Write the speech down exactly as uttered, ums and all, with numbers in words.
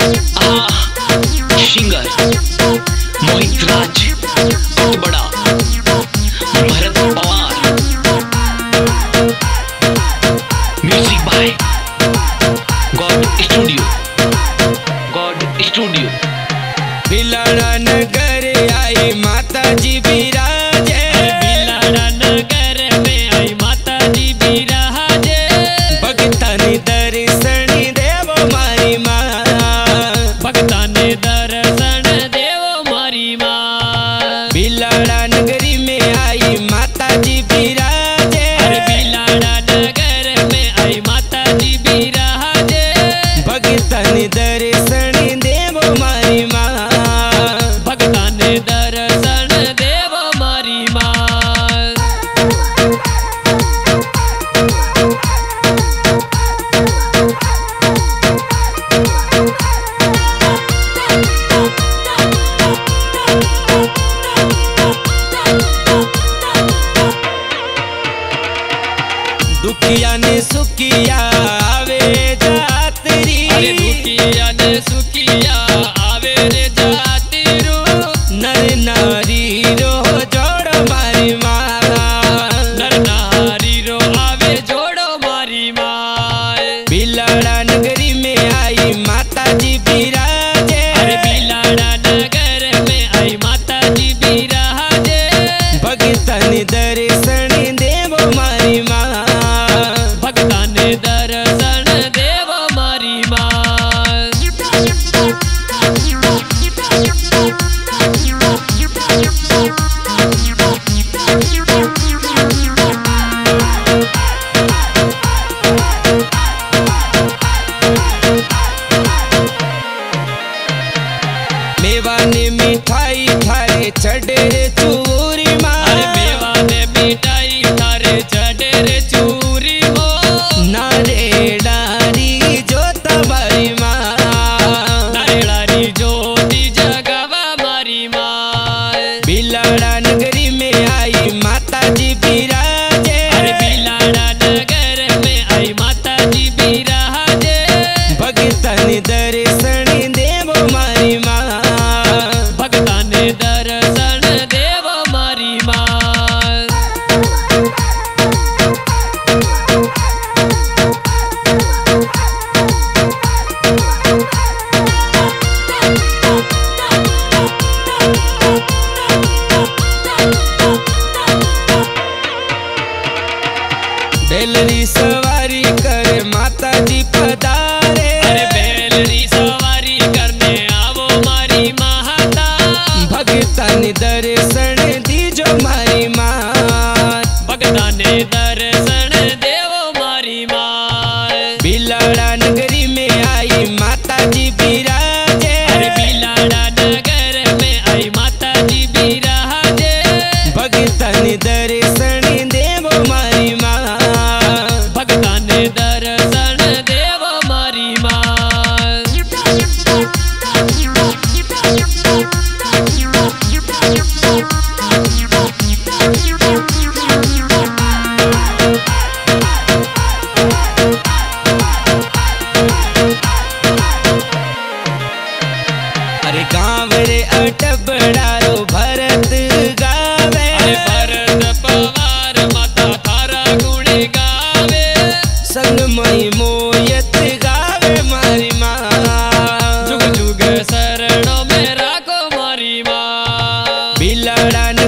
Singer Mohit Raj, बड़ा Bharat Pawar, music by God studio, God studio. Bilara नगर आई माता जी बिराजे, बिलाड़ा नगर में आई माता जी बिराजे, भगता ने दर्शन देव मारी माँ, भगता ने दर्शन देव मारी माँ। बिलाड़ा नगरी में आई माता जी बिराजे, बिलाड़ा नगर में आई माता जी बिराजे, भगता ने दर्शन देव मारी माँ, भगता ने दर्शन देव मारी माँ। दुखिया ने सुखिया आवे जातरी, अरे दुखिया ने सुखिया आवे रे जाती रो, नर नारी रो जोड़ मारी माँ, नर नारी रो आवे जोड़ो मारी माँ। बिलाड़ा नगरी में आई माता जी बिराजे, अरे बिलाड़ा नगर में आई माता जी बिराजे, भगता ने दर्शन देव मारी माँ, भगता ने दर्शन देव मारी माँ। मेवा ने मिठाई थारे चढ़े रे चूरी माँ, अरे मेवा ने मिठाई थारे चढ़े रे चूरी मो, नारे डारी जो तुम्हारी माँ, नारेड़ारी ज्योति जगवा मारी माँ। बिलाड़ा नगरी में आई माता जी बिराजे, अरे बिलाड़ा नगर में आई माता जी बिराजे, भगता ने दर्शन देव मारी माँ, भगता ने दर्शन देव मारी माँ। बेलरी सवारी करे माता जी पधारे, अरे बेलरी सवारी करने आवो मारी माता, भगता ने दर्शन दीजो मारी माँ, भगता ने दर्शन देव मारी माँ। बिलाड़ा नगरी में आई माता जी बिराजे, अरे बिलाड़ा नगर में आई माता जी बिराजे, भगता ने दर्शन देव मारी माँ, भगता ने दर्शन देव मारी माँ। अरे गाँव रे अटबड़ारो भरत गावे, अरे भरत पवार माता थारा गुणी गावे, संग मई मोयत गावे मारी माँ, जुग जुग शरणों में राखो मारी माँ। बिलाड़ा